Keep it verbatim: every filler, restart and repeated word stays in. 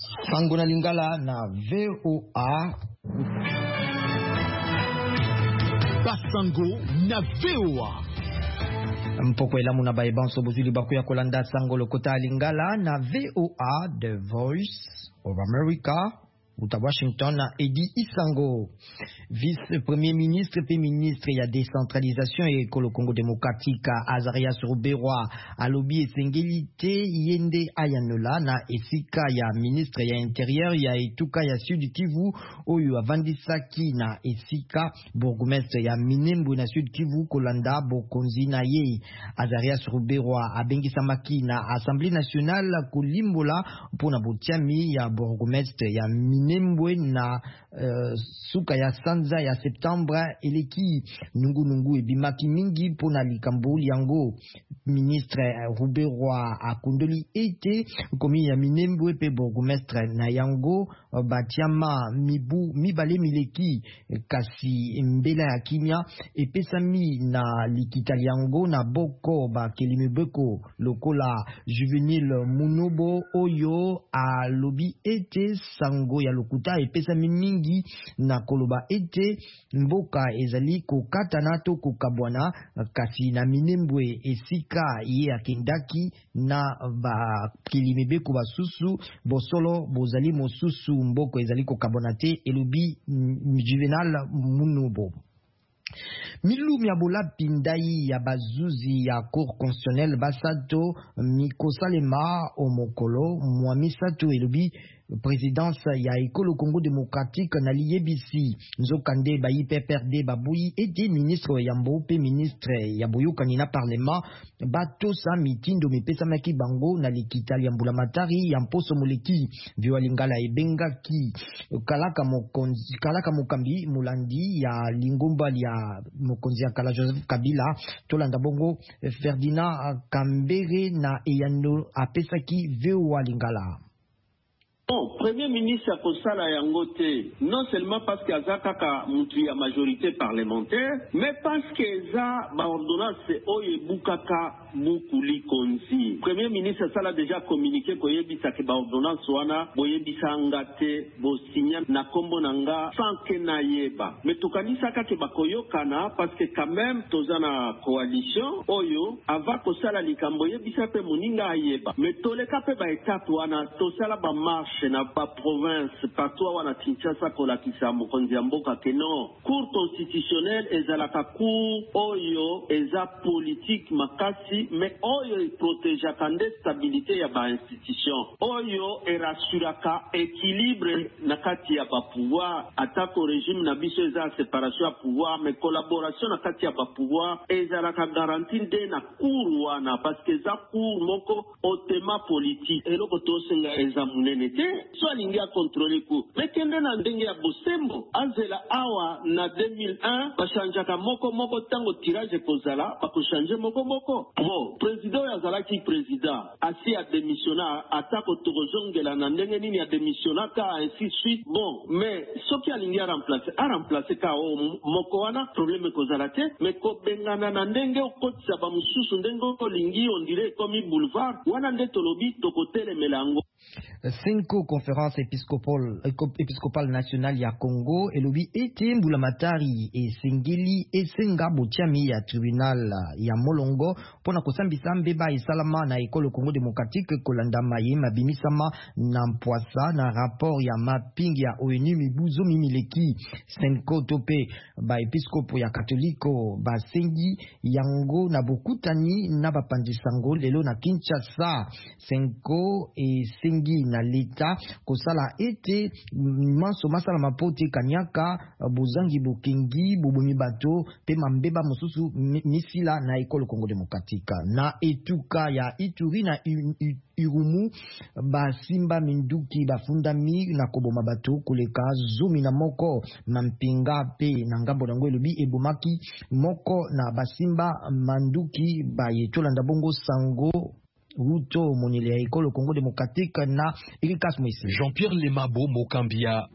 Sango na Lingala na V O A. Basango na V O A. Mpoko elamu na baibanso bozuli baku ya kolanda sango lokota Lingala na V O A, The Voice of America. Uta Washington na Edi Isango, vice-premier ministre et ministre ya décentralisation et le Congo démocratique Azarias Ruberwa alobi esengelite yende ayanola na esika ya ministre ya intérieur ya etuka ya Sud Kivu oyo avandisaki na esika bourgmestre ya Minembwe na Sud Kivu kolanda bokonzi na ye. Azarias Ruberwa abengisamaki na Assemblée nationale kolimbola pona botiami ya bourgmestre ya Minembwe Minembwe na uh, suka ya sanza ya septembre eleki nungu nungu ebimaki mingi pona likambo yango. Ministre Ruberwa akundoli ete komi ya Minembwe pe bourgmestre na yango batiama mibu mibale mileki kasi mbela ya kimia epesami na likitali yango na boko ba kelimebeko lokola Juvenile Munobo oyo alobi ete sango ya lokuta epesami mingi na koloba ete mboka ezali kokatana to kokabwana kasi na Minembwe esika ye akendaki na ba kilimebeko basusu bosolo bozali mosusu mboko ezali kokabwana te elobi Juvenal Munobo. Milumi abola pindai ya bazuzi ya cour constitutionnelle basato mikosalema omokolo mwamisato elobi présidence ya ekolo Congo démocratique na liyebisi nzokande ba I P P R D babuyi ete ministre ya mbope ministre ya boyokani na parlement batosa mitindo mipesamaki bango na likitali ya mbulamatari ya mposo moleki vyo Lingala ebengaki kalaka mokonzi kalaka mokambi mulandi ya lingomba ya mokonzi ya kala Joseph Kabila tolanda bongo Ferdinand Kambere na eyano apesaki vyo Lingala. Bon, Premier ministre a kosala yangote, non seulement parce qu'il y a kaka mutu ya majorité parlementaire, mais parce que za ba ordonnance oye bukaka bukuli konzi. Premier ministre ça l'a déjà communiqué ko yebisa ke ba ordonnance wana boyebisa ngate bo signa na kombo nanga sans que na yeba. Mais tokanisa ka ke bakoyokana parce que quand même tozana coalition oyo ava kosala likambo yebisa pe muninga yeba. Mais toleka pe ba étape wana tosala ba marche na pas province partout wana Kinshasa kola kisa mokonzi ya mboka ke non cour constitutionnelle ezalaka cour oyo eza politique makasi mais oyo protège kande stabilité ya ba institution oyo erasuraka équilibre na kati ya ba pouvoir attaque au régime na biso eza séparation ya pouvoir mais collaboration na kati ya ba pouvoir ezalaka garantie de na cour wana parce que za cour moko otema politique eloko tosenga eza munene te so alingi a contrôler coup mais kende na ndenge ya bosembo azela awa na deux mille un bashanjaka moko moko tango tirage kozala bakoshange moko moko bon président yazalaki président asi a démissionna atako tozongela na ndenge nini a démissionna ka ainsi de suite bon mais soki alingi a remplacer a remplacer ka o moko wana problème kozala te mais ko bengana na ndenge okotisa ba mususu ndenge olingi on dirait comme boulevard wana nde tolobi tokotele melango. Cinco conférence épiscopale épiscopale nationale ya Congo elobi ete mbulamatari esengeli esenga botiami ya tribunal ya Molongo pona kosambisa mbeba esalama na ekolo Congo démocratique kolanda maye mabimisama na mpwasa na rapport ya mapping ya O N U mibuzo mimileki. Cinco tope ba episkopo ya katoliko basengi yango na bokutani na bapandisango lelo na Kinshasa. Cinco esengi na leta kosala ete manso masala mapote kanyaka bozangi bokengi bobomi bato pe mambeba mosusu misila na ekolo Congo démocratique na etuka ya Ituri na Irumu basimba minduki bafundami na koboma bato koleka zumi na moko mampinga pe na ngambo nango elobi ebomaki moko na basimba manduki bayetolanda bongo sango Ruto monile ya ekolo Congo démocratique na Erikas Moïse. Jean-Pierre Lemabo Mokambia